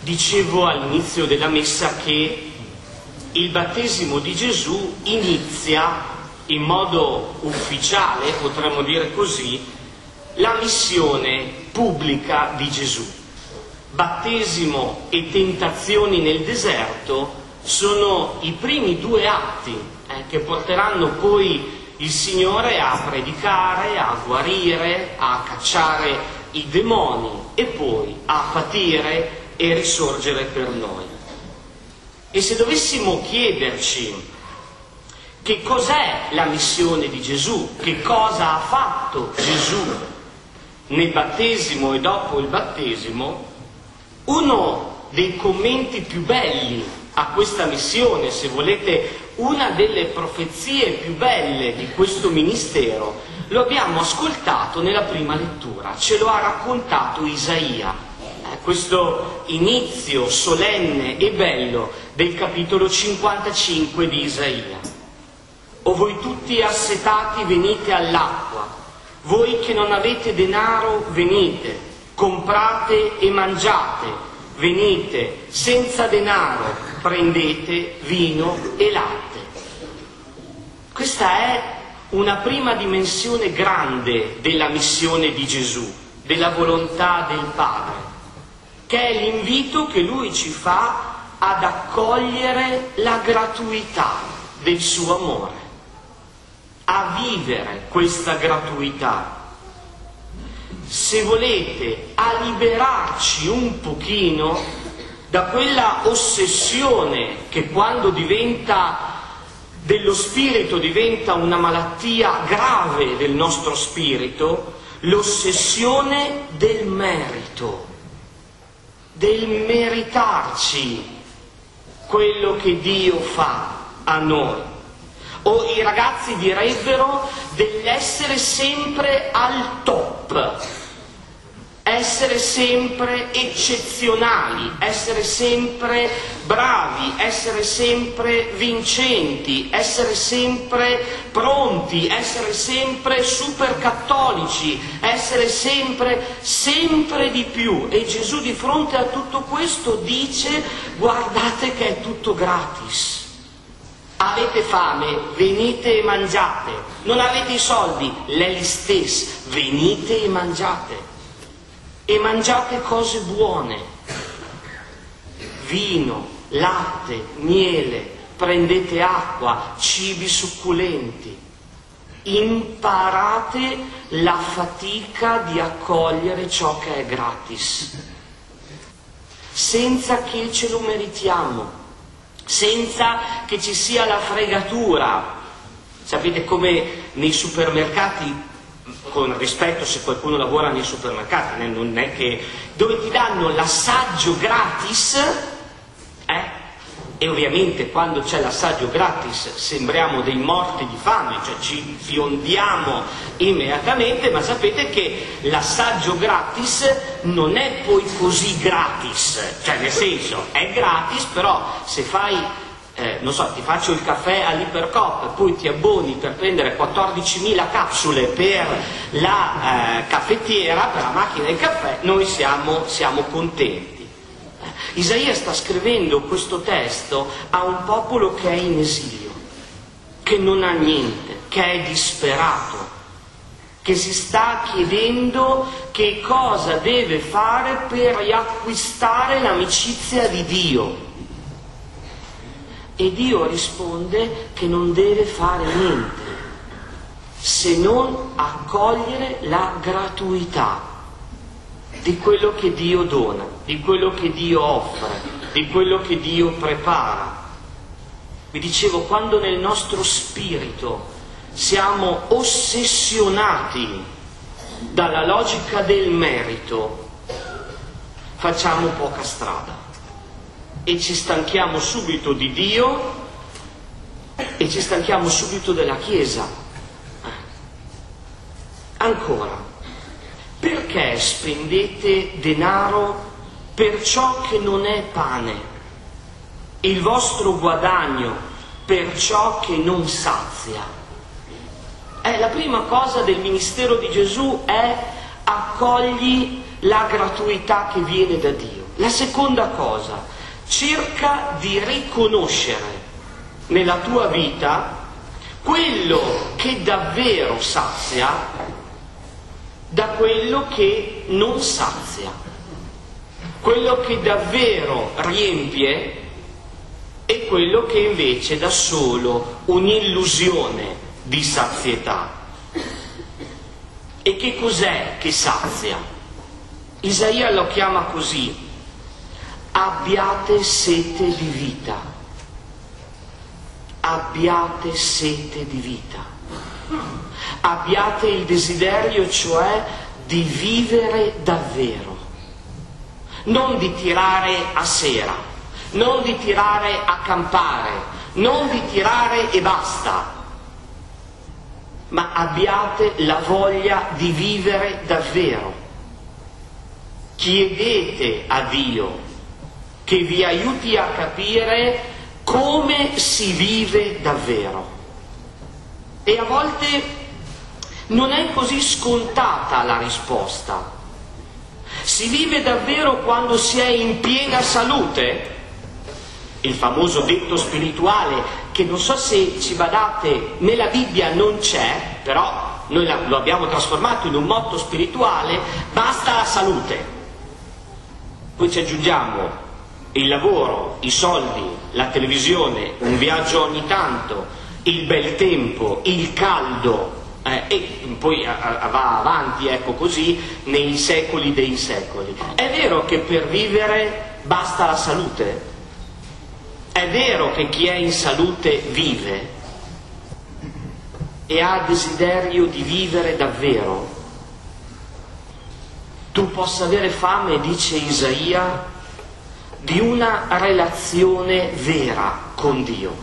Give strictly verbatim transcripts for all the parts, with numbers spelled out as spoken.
Dicevo all'inizio della messa che il battesimo di Gesù inizia in modo ufficiale, potremmo dire così, la missione pubblica di Gesù. Battesimo e tentazioni nel deserto sono i primi due atti eh, che porteranno poi il Signore a predicare, a guarire, a cacciare i demoni e poi a patire e risorgere per noi. E se dovessimo chiederci che cos'è la missione di Gesù, che cosa ha fatto Gesù nel battesimo e dopo il battesimo, uno dei commenti più belli a questa missione, se volete una delle profezie più belle di questo ministero, lo abbiamo ascoltato nella prima lettura, ce lo ha raccontato Isaia. Questo inizio solenne e bello del capitolo cinquantacinque di Isaia. O voi tutti assetati venite all'acqua, voi che non avete denaro venite, comprate e mangiate, venite senza denaro, prendete vino e latte. Questa è una prima dimensione grande della missione di Gesù, della volontà del Padre, che è l'invito che Lui ci fa ad accogliere la gratuità del suo amore, a vivere questa gratuità. Se volete, a liberarci un pochino da quella ossessione che quando diventa dello spirito diventa una malattia grave del nostro spirito, l'ossessione del merito, del meritarci quello che Dio fa a noi. O i ragazzi direbbero dell'essere sempre al top, essere sempre eccezionali, essere sempre bravi, essere sempre vincenti, essere sempre pronti, essere sempre super cattolici, essere sempre, sempre di più. E Gesù di fronte a tutto questo dice: guardate che è tutto gratis. Avete fame, venite e mangiate. Non avete i soldi, lei stessa, venite e mangiate. E mangiate cose buone, vino, latte, miele, prendete acqua, cibi succulenti. Imparate la fatica di accogliere ciò che è gratis, senza che ce lo meritiamo, senza che ci sia la fregatura. Sapete come nei supermercati, con rispetto se qualcuno lavora nei supermercati, non è che dove ti danno l'assaggio gratis, eh? E ovviamente quando c'è l'assaggio gratis sembriamo dei morti di fame, cioè ci fiondiamo immediatamente, ma sapete che l'assaggio gratis non è poi così gratis, cioè nel senso è gratis, però se fai Eh, non so, ti faccio il caffè all'Ipercop e poi ti abboni per prendere quattordicimila capsule per la eh, caffettiera, per la macchina del caffè, noi siamo, siamo contenti. Eh, Isaia sta scrivendo questo testo a un popolo che è in esilio, che non ha niente, che è disperato, che si sta chiedendo che cosa deve fare per riacquistare l'amicizia di Dio. E Dio risponde che non deve fare niente se non accogliere la gratuità di quello che Dio dona, di quello che Dio offre, di quello che Dio prepara. Vi dicevo, quando nel nostro spirito siamo ossessionati dalla logica del merito, facciamo poca strada. E ci stanchiamo subito di Dio e ci stanchiamo subito della Chiesa. Ancora, perché spendete denaro per ciò che non è pane, il vostro guadagno per ciò che non sazia? Eh, la prima cosa del ministero di Gesù è accogli la gratuità che viene da Dio. La seconda cosa, cerca di riconoscere nella tua vita quello che davvero sazia da quello che non sazia, quello che davvero riempie e quello che invece dà solo un'illusione di sazietà. E che cos'è che sazia? Isaia lo chiama così: abbiate sete di vita, abbiate sete di vita, abbiate il desiderio, cioè, di vivere davvero, non di tirare a sera, non di tirare a campare, non di tirare e basta, ma abbiate la voglia di vivere davvero. Chiedete a Dio che vi aiuti a capire come si vive davvero. E a volte non è così scontata la risposta. Si vive davvero quando si è in piena salute? Il famoso detto spirituale, che non so se ci badate, nella Bibbia non c'è, però noi lo abbiamo trasformato in un motto spirituale: basta la salute. Poi ci aggiungiamo il lavoro, i soldi, la televisione, un viaggio ogni tanto, il bel tempo, il caldo, eh, e poi a, a, va avanti, ecco, così, nei secoli dei secoli. È vero che per vivere basta la salute? È vero che chi è in salute vive e ha desiderio di vivere davvero? Tu possa avere fame, dice Isaia, di una relazione vera con Dio.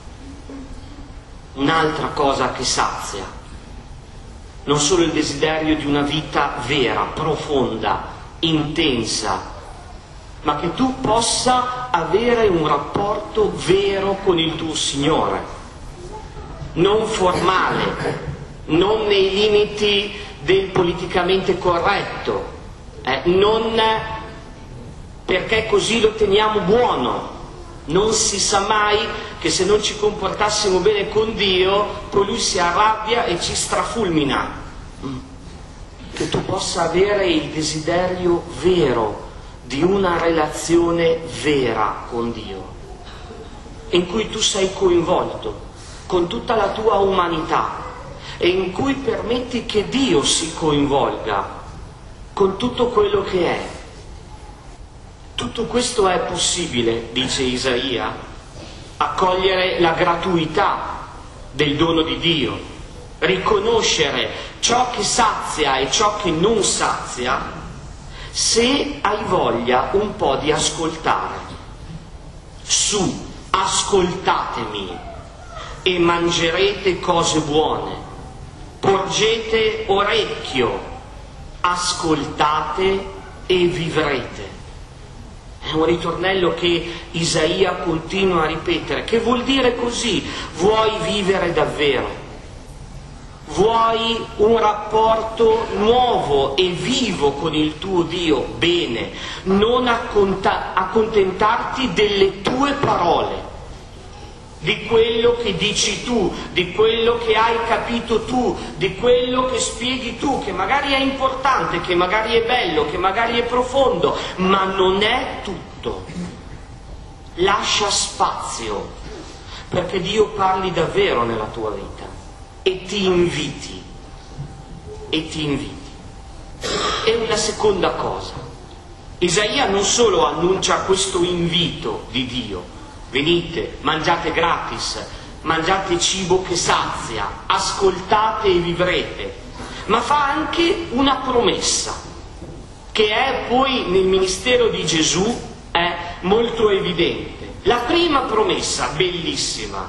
Un'altra cosa che sazia, non solo il desiderio di una vita vera, profonda, intensa, ma che tu possa avere un rapporto vero con il tuo Signore, non formale, non nei limiti del politicamente corretto, eh, non perché così lo teniamo buono. Non si sa mai che se non ci comportassimo bene con Dio, poi Lui si arrabbia e ci strafulmina. Che tu possa avere il desiderio vero di una relazione vera con Dio, in cui tu sei coinvolto con tutta la tua umanità e in cui permetti che Dio si coinvolga con tutto quello che è. Tutto questo è possibile, dice Isaia, accogliere la gratuità del dono di Dio, riconoscere ciò che sazia e ciò che non sazia, se hai voglia un po' di ascoltare. Su, ascoltatemi e mangerete cose buone, porgete orecchio, ascoltate e vivrete. È un ritornello che Isaia continua a ripetere. Che vuol dire così? Vuoi vivere davvero? Vuoi un rapporto nuovo e vivo con il tuo Dio? Bene, non acconta- accontentarti delle tue parole, di quello che dici tu, di quello che hai capito tu, di quello che spieghi tu, che magari è importante, che magari è bello, che magari è profondo, ma non è tutto. Lascia spazio perché Dio parli davvero nella tua vita e ti inviti, e ti inviti. E una seconda cosa, Isaia non solo annuncia questo invito di Dio: venite, mangiate gratis, mangiate cibo che sazia, ascoltate e vivrete, ma fa anche una promessa, che è poi nel ministero di Gesù è molto evidente. La prima promessa, bellissima,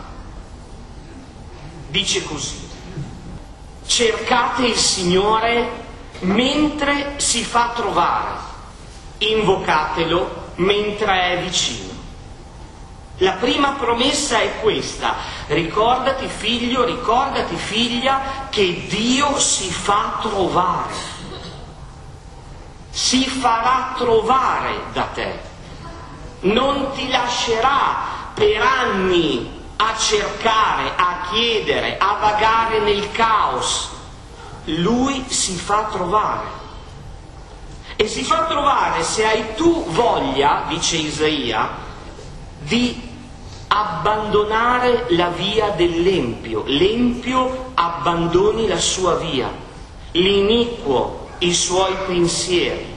dice così: cercate il Signore mentre si fa trovare, invocatelo mentre è vicino. La prima promessa è questa: ricordati, figlio, ricordati, figlia, che Dio si fa trovare. si farà trovare da te, non ti lascerà per anni a cercare, a chiedere, a vagare nel caos. Lui si fa trovare. E si fa trovare se hai tu voglia, dice Isaia, di abbandonare la via dell'empio. L'empio abbandoni la sua via, l'iniquo i suoi pensieri.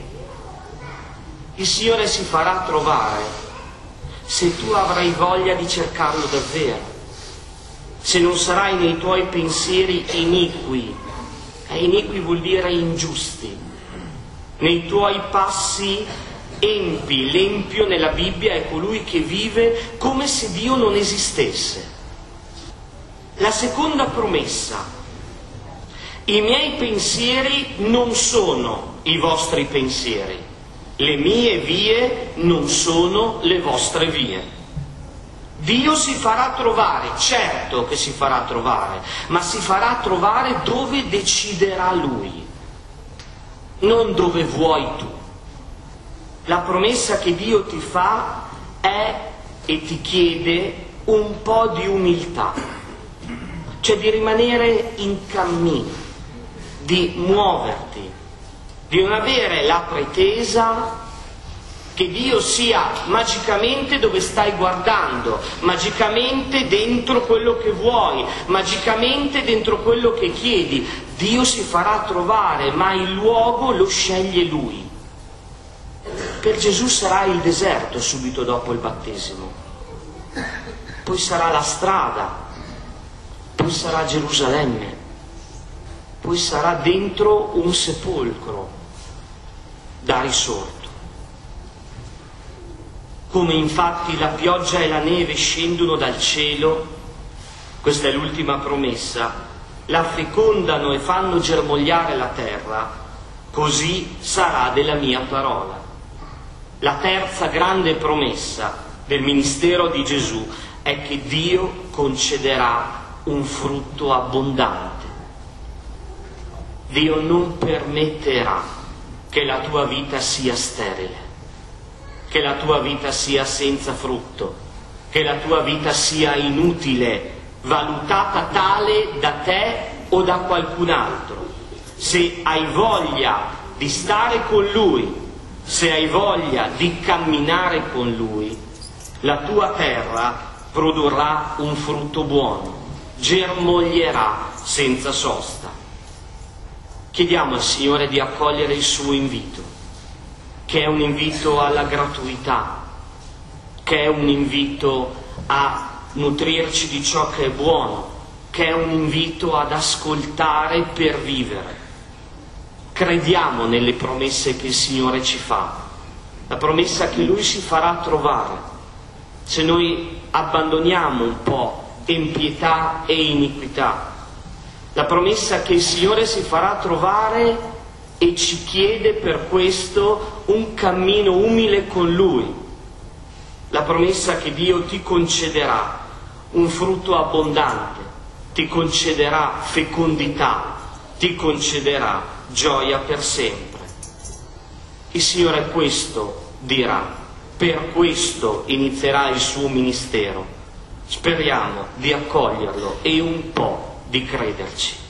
Il Signore si farà trovare se tu avrai voglia di cercarlo davvero, se non sarai nei tuoi pensieri iniqui, e iniqui vuol dire ingiusti, nei tuoi passi empi. L'empio nella Bibbia è colui che vive come se Dio non esistesse. La seconda promessa: i miei pensieri non sono i vostri pensieri, le mie vie non sono le vostre vie. Dio si farà trovare, certo che si farà trovare, ma si farà trovare dove deciderà Lui, non dove vuoi tu. La promessa che Dio ti fa è e ti chiede un po' di umiltà, cioè di rimanere in cammino, di muoverti, di non avere la pretesa che Dio sia magicamente dove stai guardando, magicamente dentro quello che vuoi, magicamente dentro quello che chiedi. Dio si farà trovare, ma il luogo lo sceglie Lui. Per Gesù sarà il deserto subito dopo il battesimo, poi sarà la strada, poi sarà Gerusalemme, poi sarà dentro un sepolcro da risorto. Come infatti la pioggia e la neve scendono dal cielo, questa è l'ultima promessa, la fecondano e fanno germogliare la terra, così sarà della mia parola. La terza grande promessa del ministero di Gesù è che Dio concederà un frutto abbondante. Dio non permetterà che la tua vita sia sterile, che la tua vita sia senza frutto, che la tua vita sia inutile, valutata tale da te o da qualcun altro. Se hai voglia di stare con Lui, se hai voglia di camminare con Lui, la tua terra produrrà un frutto buono, germoglierà senza sosta. Chiediamo al Signore di accogliere il suo invito, che è un invito alla gratuità, che è un invito a nutrirci di ciò che è buono, che è un invito ad ascoltare per vivere. Crediamo nelle promesse che il Signore ci fa, la promessa che Lui si farà trovare. Se noi abbandoniamo un po' impietà e iniquità, la promessa che il Signore si farà trovare e ci chiede per questo un cammino umile con Lui, la promessa che Dio ti concederà un frutto abbondante, ti concederà fecondità, ti concederà gioia per sempre. Il Signore questo dirà, per questo inizierà il suo ministero. Speriamo di accoglierlo e un po' di crederci.